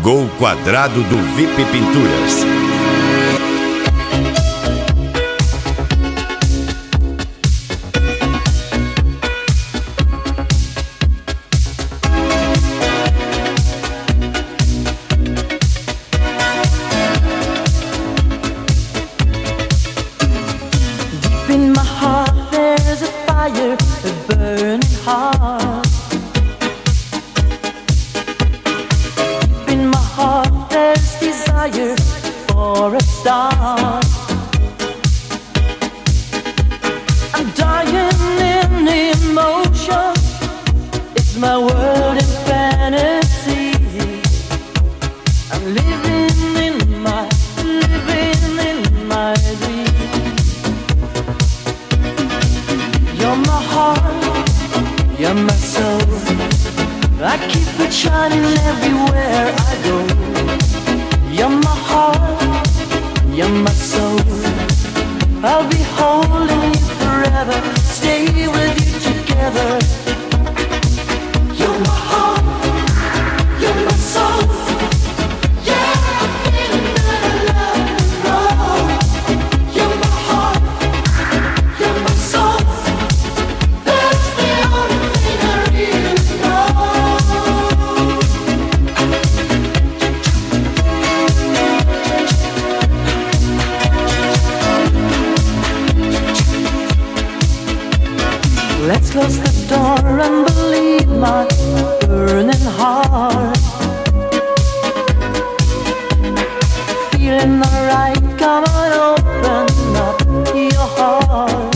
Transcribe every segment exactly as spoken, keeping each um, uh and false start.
Gol Quadrado do V I P Pinturas. In my heart there's a fire, a burning heart. Deep in my heart there's desire for a start. I'm dying in emotion, it's my world in fantasy. I'm living in my, living in my dream. You're my heart, you're my soul. I keep it shining everywhere I go. You're my heart, you're my soul. I'll be holding you forever, stay with you together. You're my heart, you're my soul. Yeah, I'm feeling that I love you, Lord. You're my heart, you're my soul. Let's close the door and believe my burning heart. Feeling alright, come on, open up your heart.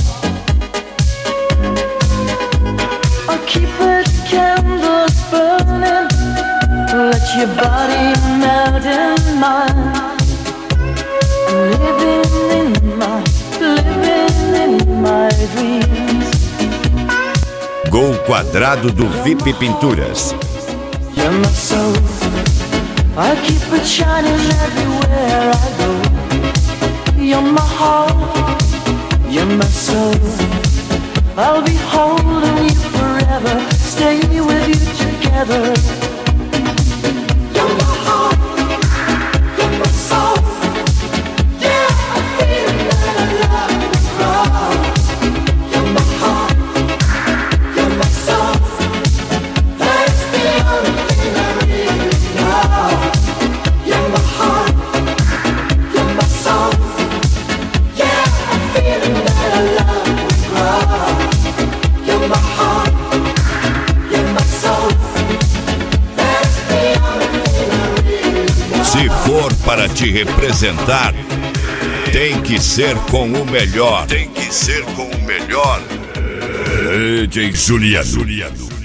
I'll keep the candles burning, let your body melt in mine. I'm living in my, living in my dreams. Gol Quadrado do V I P Pinturas. You're my soul, I'll keep it shining everywhere I go. You're my heart, you're my soul. I'll be holding you forever, stay with you together. You're my heart, you're my soul. Yeah, I feel that I love you, Lord. You're my heart, you're my soul. That's the only thing I really know. You're my heart, you're my soul. Yeah, I'm feeling that I love you, Lord. You're my heart, you're my soul. That's the only thing I really know. Se for para te representar, tem que ser com o melhor. Tem que ser com o melhor. D J Juliano.